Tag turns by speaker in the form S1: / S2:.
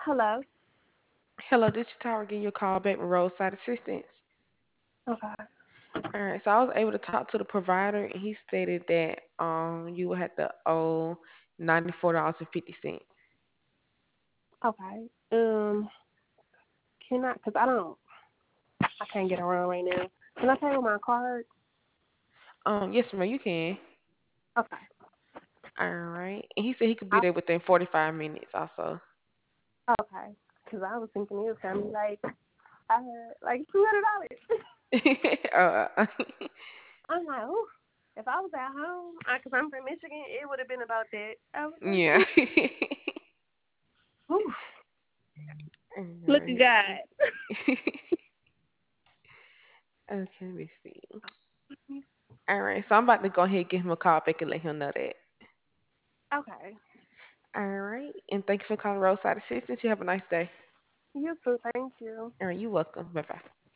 S1: Hello.
S2: Hello, this is Tyra giving you a call back with roadside assistance.
S1: Okay.
S2: All right, so I was able to talk to the provider, and he stated that you would have to owe $94.50.
S1: Okay. Can I? Cause I can't get around right now. Can I pay with my card?
S2: Yes, ma'am, you can.
S1: Okay.
S2: All right, and he said he could be
S1: I,
S2: there within 45 minutes, also.
S1: okay. Cause I was thinking it was gonna be like I had like $200.
S2: uh,
S1: I'm like, oh, if I was at home, cause I'm from Michigan, it would have been about that. I was like,
S2: yeah.
S1: ooh,
S2: All
S1: look at
S2: right.
S1: God.
S2: Okay, let me see. All right, so I'm about to go ahead and give him a call back and let him know that.
S1: Okay.
S2: All right, and thank you for calling roadside assistance. You have a nice day.
S1: You too. Thank you.
S2: All right, you're welcome. Bye bye.